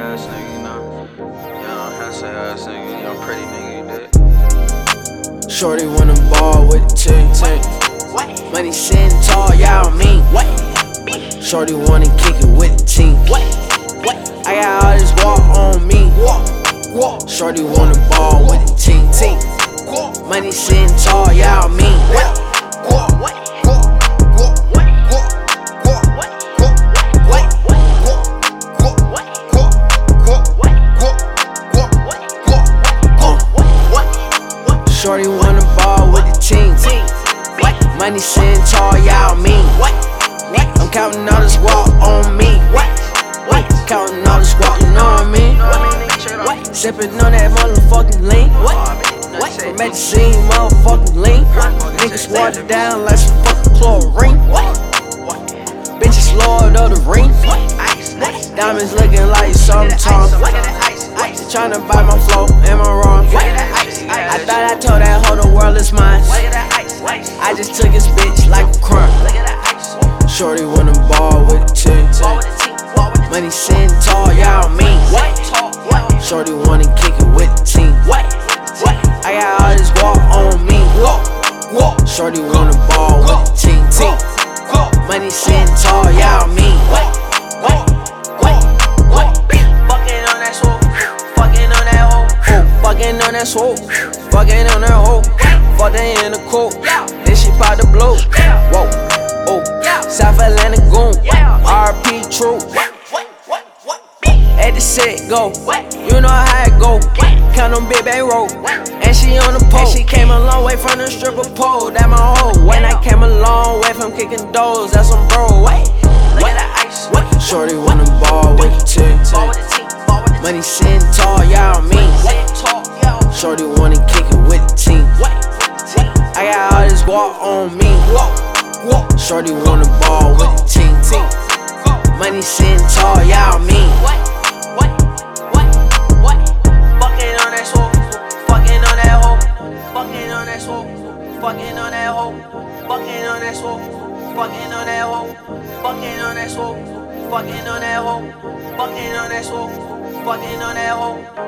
ass nigga, you know. Young, handsome ass nigga, young, pretty nigga, you dig? Shorty wanna ball with the team. Money sitting tall, y'all mean. Shorty wanna kick it with the team. I got all this walk on me. Shorty wanna ball with the team. Money sitting tall, y'all mean. Shorty wanna ball with the team. Money sitting tall, y'all mean. I'm counting all this walk on me. Counting all this walk, you know what I mean? Sippin' on that motherfucking lean. From at the scene, motherfucking lean. Niggas water down like some fucking chlorine. Bitches lord of the ring. Diamonds looking like sometimes. Tryna buy my flow, am I wrong? I thought I told that hoe the world is mine. I just took his bitch like a crime. Shorty wanna ball with the team. Money sitting tall, y'all mean. Shorty wanna kick it with the team. I got all this walk on me. Shorty wanna ball with the team. Money sitting tall, y'all mean. Fucking on that swoop, fucking on that hoe, fucking on that swoop, fucking on that hoe, fucking in the coop. Then she pop the blue. Whoa, oh, South Atlanta goon, RP true. At the set go, you know how it go. Count on big bang roll, and she on the pole. And she came a long way from the stripper pole. That my hoe. When I came a long way from kicking doors, that's some bro. Shorty wanna ball with the team. Money sitting tall, y'all mean. Shorty wanna kick it with the team. I got all this walk on me. Shorty wanna ball with the team. Money sitting tall, y'all mean. Fucking on that swoop, fucking on that hoe, fucking on that swoop, fucking on that hoe, fucking on that swoop, fucking on that hoe, fucking on that swoop, fucking on that hoe, fucking on that swoop, fucking on that hoe.